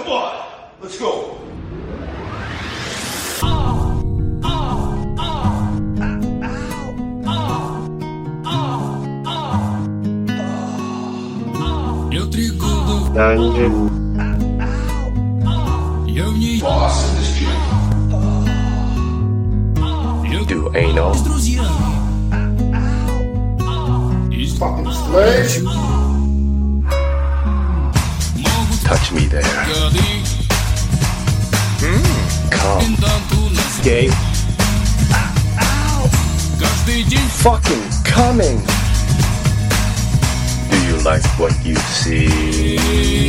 Come on, let's go. Dungeon. Boss in this gym. Do anal. Fucking slave. Touch me there. Come. Gay. Fucking coming. Do you like what you see?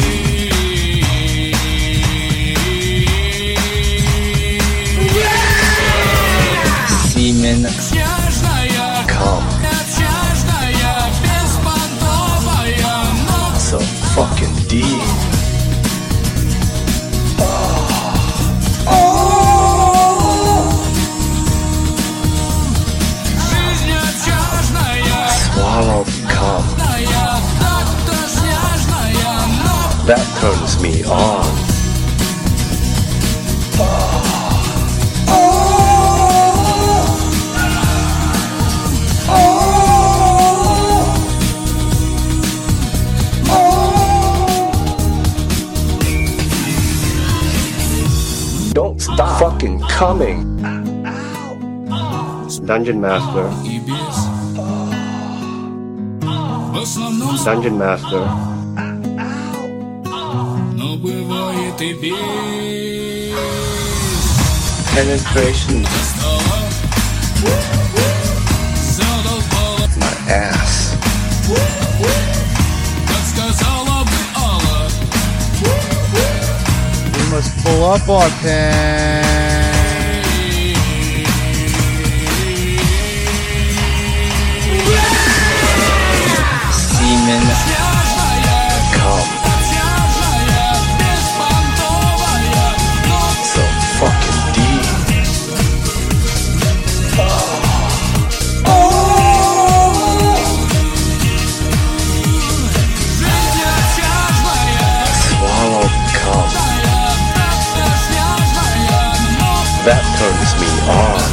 Semen. Come. So fucking deep. Swallow cum. That turns me on. Don't stop fucking coming. Dungeon Master. Dungeon Master. Penetration. My ass. We must pull up our pants. Semen. Come. So fucking deep. Swallow cum. That turns me on.